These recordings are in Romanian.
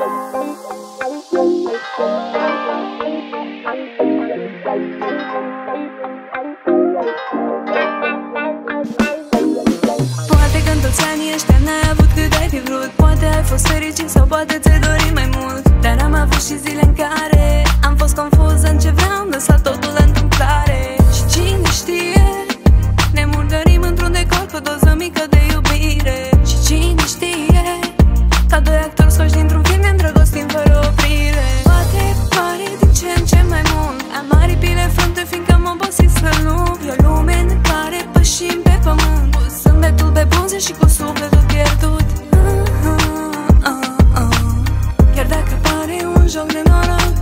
Poate că în toți anii ăștia n-ai avut cât ai fi vrut. Poate ai fost fericit sau poate ți-ai dorit mai mult. Dar am avut și zile în care am fost confuză în ce vreau, am lăsat totul la întâmplare. Și cine știe, ne murdărim într-un decor cu o doză mică de iubire. Și cine știe, ca doi actori scoși dintr-un film, ne îndrăgostim fără oprire. Poate pare din ce în ce mai mult, am aripile frunte fiindcă am obosit să lupt. E o lume în care pășim pe pământ, cu zâmbetul pe buze și cu sufletul pierdut. Chiar dacă pare un joc de noroc,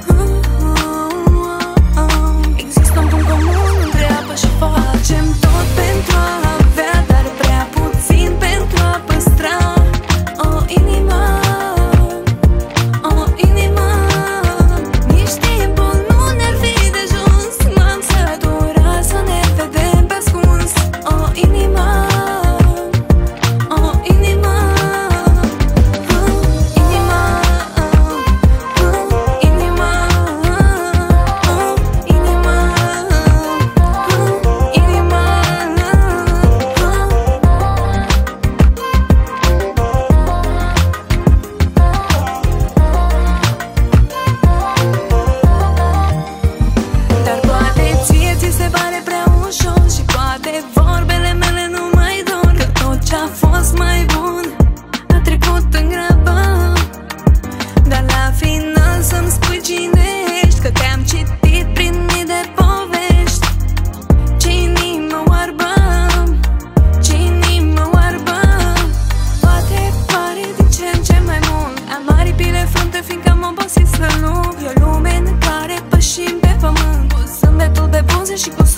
există un punct comun între apă și foc. Facem tot pentru a avea, dar prea puțin pentru a păstra o inimă, o inimă. Nici timpul nu ne-ar fi de ajuns, m-am săturat să ne vedem pe ascuns. O inimă, o inimă. Vorbele mele nu mai dor, că tot ce-a fost mai bun a trecut în grabă. Dar la final să-mi spui cine ești, că te-am citit prin mii de povești. Ce inimă oarbă, ce inimă oarbă. Poate pare din ce în ce mai mult, am aripile frunte fiindcă am obosit să lupt. E o lume în care pășim pe pământ, cu zâmbetul pe buze și cu